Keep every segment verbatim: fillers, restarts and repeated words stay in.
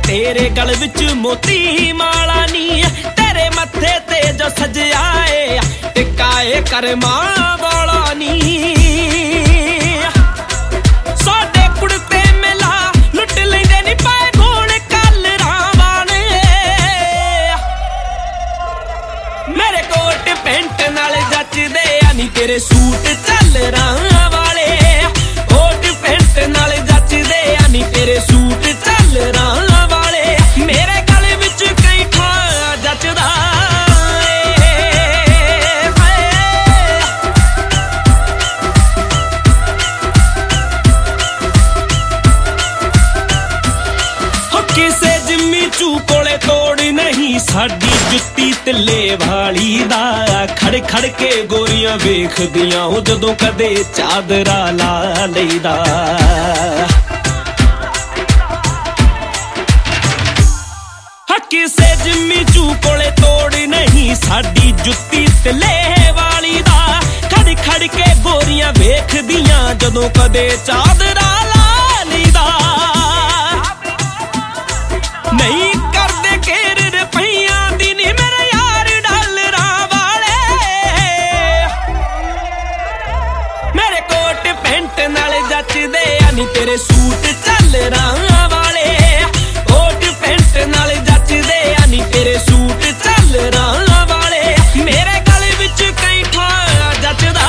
तेरे गल विच मोती माला नी तेरे मत्थे ते जो सजया ए टिकाए करमां वाला नी साडे कुड़ते मेला लुट लैंदे नी पाए गोल कलरां वाले मेरे कोट पैंट नाल जचदे आ नी तेरे सूट झल्लरां वाले कोट पैंट नाल जचदे आ नी तेरे सूट झल्लरां वाले मेरे गले विच कई ठा जचदा किसे जिम्मी चू कोले तोड़ नहीं साडी जुत्ती तिल्ले वाली दा खड़ खड़ के गोरियां वेखदियां ओ जदों कदे चादरा ला लईदा किसे जिम्मी चू कोले तोड़ नहीं साडी जुत्ती तिल्ले वाली दा खड़ खड़ के गोरियां वेखदियां जदों कदे चादरा ला लईदा नहीं करदे केर रुपइयां दी नी मेरे यार डॉलरां वाले मेरे कोट पैंट नाल जचदे आ नी तेरे सूट झल्लरां वाले कोट पैंट नाल जचदे आ नी तेरे सूट झल्लरां वाले मेरे गले विच कई ठा जचदा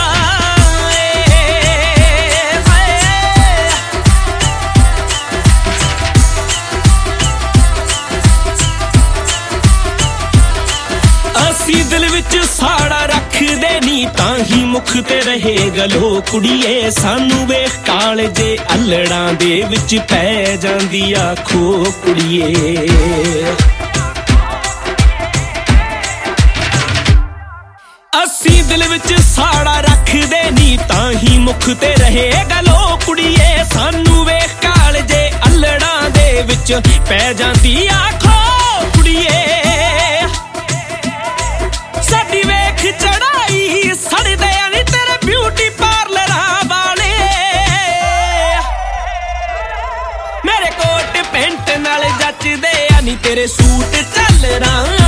असी दिल विच साड़ा रखदे नी तां ही मुख ते रहे गलो कुड़िए सानू वेख कालजे अल्लड़ां दे विच पै जांदी आखो कुड़िए असी दिल विच साड़ा रखदे नी तां ही मुख ते रहे गलो कुड़िए सानू वेख कालजे अल्लड़ां दे विच पै जांदी आखो कुड़िए साडी वेख चढ़ाई सड़दे आ नी तेरे ब्यूटी पार्लरां वाले मेरे कोट पैंट नाल जचदे आ नी तेरे सूट झल्लरां